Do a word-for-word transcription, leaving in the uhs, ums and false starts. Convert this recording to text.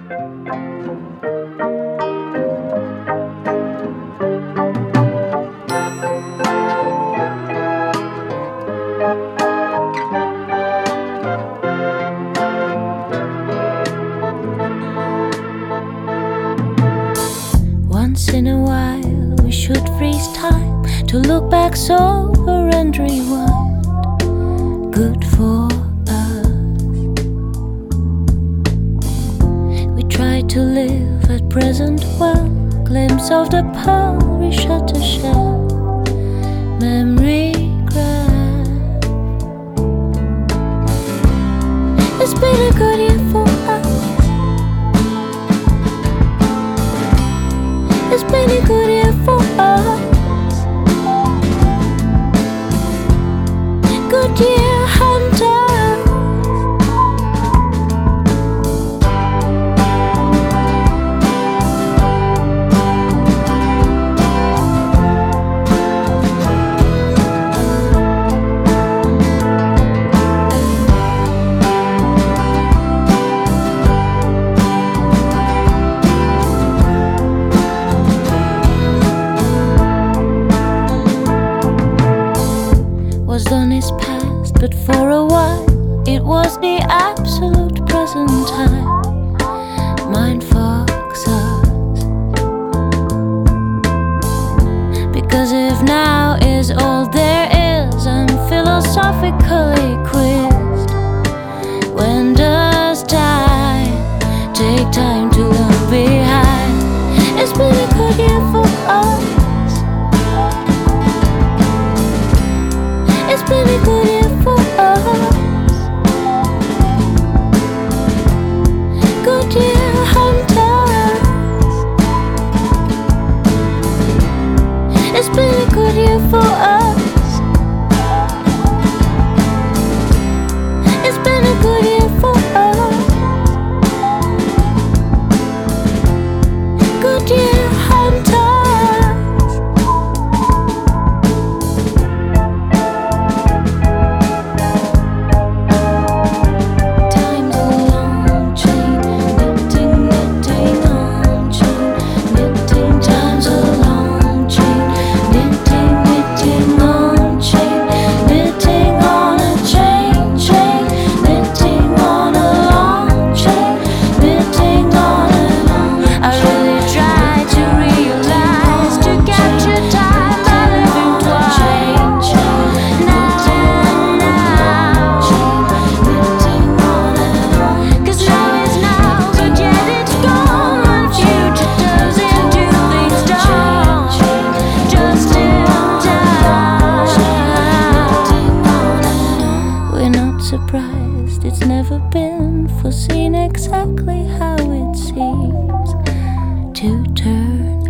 Once in a while we should freeze time to look back sober and rewind. Good for us. We try to live at present well. Glimpse of the pearl, we shut the shell. Memory grab. It's been a good year for us. It's been a good year for us. Good year hunter. Was done is past, but for a while it was the absolute present time. Mind fogs us, because if now is all there is, I'm philosophically quizzed. When does time take time to look behind? It's been a good year for us. It's been a good year for us. Good year hunters. It's been a good year for us. It's been a good year for us. Good year hunters. Surprised, it's never been foreseen exactly how it seems to turn